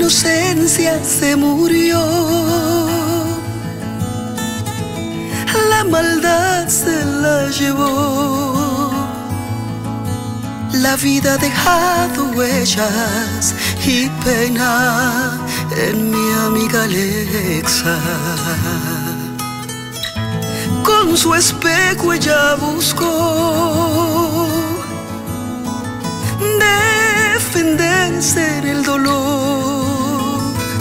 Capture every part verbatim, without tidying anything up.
inocencia se murió, la maldad se la llevó. La vida ha dejado huellas y pena en mi amiga Alexa. Con su espejo ella buscó defenderse en el dolor.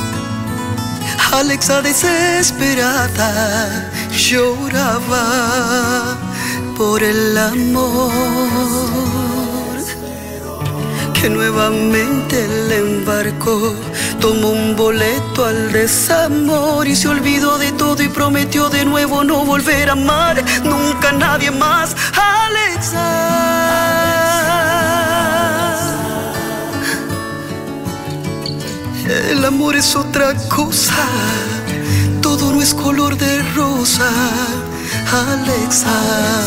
Alexa desesperada lloraba por el amor que nuevamente le embarcó. Tomó un boleto al desamor y se olvidó de todo y prometió de nuevo no volver a amar nunca a nadie más. Alexa, el amor es otra cosa, todo no es color de rosa. Alexa,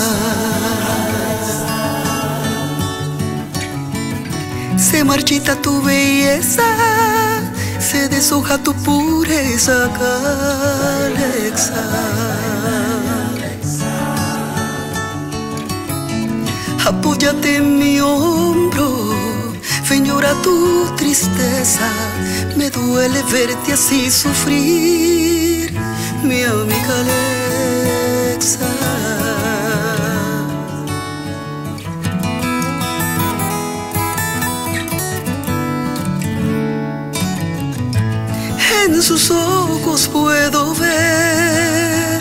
se marchita tu belleza, se deshoja tu pureza, Alexa. Apóyate en mi hombro, ven llora tu tristeza. Me duele verte así sufrir, mi amiga Alexa. En sus ojos puedo ver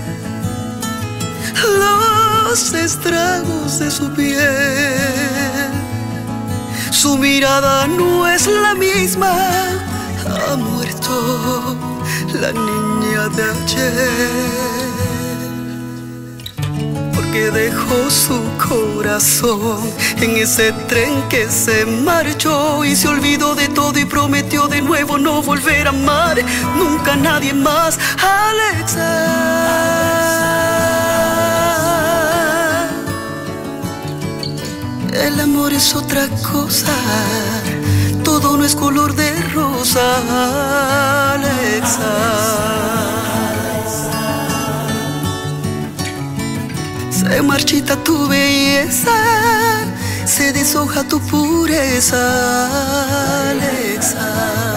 los estragos de su piel. Su mirada no es la misma, ha muerto la niña de ayer, porque dejó su corazón en ese tren que se marchó y se olvidó de todo y prometió de nuevo no volver a amar nunca a nadie más. Alexa, el amor es otra cosa, todo no es color de rosa. Alexa, se marchita tu belleza, se deshoja tu pureza. Alexa,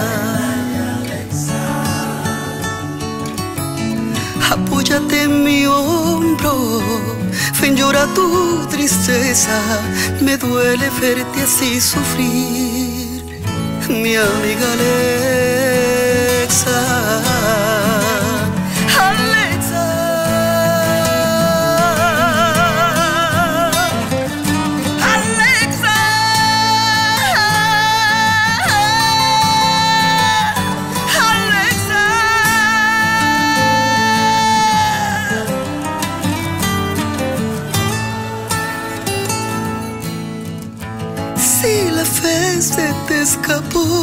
apóyate en mi hombro, ven llora tu tristeza. Me duele verte así sufrir, mi amiga Alexa. Si la fe se te escapó,